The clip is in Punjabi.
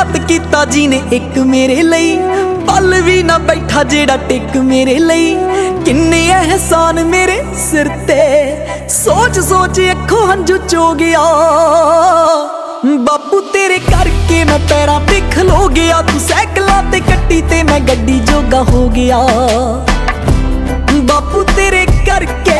ਬਹੁਤ ਕੀਤਾ ਜੀ ਨੇ ਇੱਕ ਮੇਰੇ ਲਈ, ਪਲ ਵੀ ਨਾ ਬੈਠਾ ਜਿਹੜਾ ਟਿਕ ਮੇਰੇ ਲਈ। ਕਿੰਨੇ ਅਹਿਸਾਨ ਮੇਰੇ ਸਿਰ ਤੇ, ਸੋਚ ਸੋਚ ਅੱਖੋਂ ਹੰਝੂ ਚੋ ਗਿਆ। ਬਾਪੂ ਤੇਰੇ ਕਰਕੇ ਮੈਂ ਪੈਰਾਂ ਤੇ ਖਲੋ ਗਿਆ, ਤੂੰ ਸਾਈਕਲਾਂ ਤੇ ਕੱਟੀ ਤੇ ਮੈਂ ਗੱਡੀ ਜੋਗਾ ਹੋ ਗਿਆ। ਬਾਪੂ ਤੇਰੇ ਕਰਕੇ